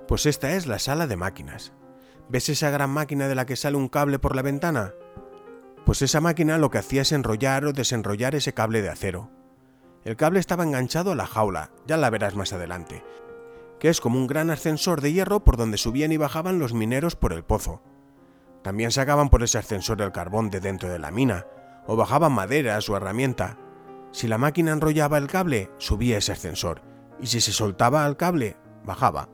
Pues esta es la sala de máquinas. ¿Ves esa gran máquina de la que sale un cable por la ventana? Pues esa máquina lo que hacía es enrollar o desenrollar ese cable de acero. El cable estaba enganchado a la jaula, ya la verás más adelante, que es como un gran ascensor de hierro por donde subían y bajaban los mineros por el pozo. También sacaban por ese ascensor el carbón de dentro de la mina, o bajaban maderas o herramienta. Si la máquina enrollaba el cable, subía ese ascensor, y si se soltaba el cable, bajaba.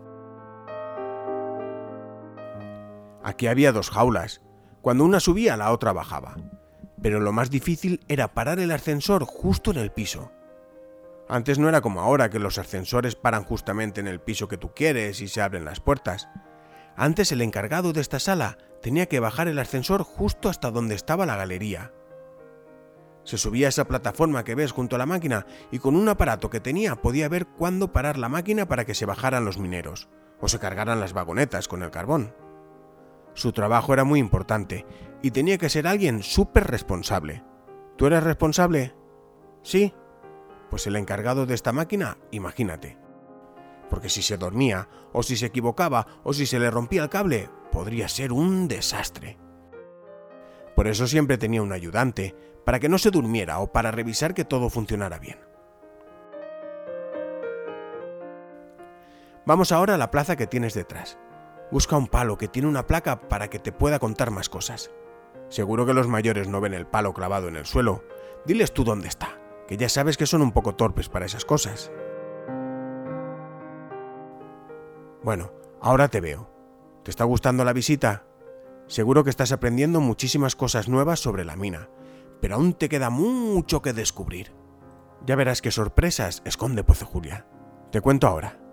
Aquí había dos jaulas. Cuando una subía, la otra bajaba. Pero lo más difícil era parar el ascensor justo en el piso. Antes no era como ahora, que los ascensores paran justamente en el piso que tú quieres y se abren las puertas. Antes el encargado de esta sala tenía que bajar el ascensor justo hasta donde estaba la galería. Se subía a esa plataforma que ves junto a la máquina y con un aparato que tenía podía ver cuándo parar la máquina para que se bajaran los mineros o se cargaran las vagonetas con el carbón. Su trabajo era muy importante y tenía que ser alguien súper responsable. ¿Tú eres responsable? ¿Sí? Pues el encargado de esta máquina, imagínate. Porque si se dormía, o si se equivocaba, o si se le rompía el cable, podría ser un desastre. Por eso siempre tenía un ayudante, para que no se durmiera o para revisar que todo funcionara bien. Vamos ahora a la plaza que tienes detrás. Busca un palo que tiene una placa para que te pueda contar más cosas. Seguro que los mayores no ven el palo clavado en el suelo. Diles tú dónde está, que ya sabes que son un poco torpes para esas cosas. Bueno, ahora te veo. ¿Te está gustando la visita? Seguro que estás aprendiendo muchísimas cosas nuevas sobre la mina, pero aún te queda mucho que descubrir. Ya verás qué sorpresas esconde Pozo Julia. Te cuento ahora.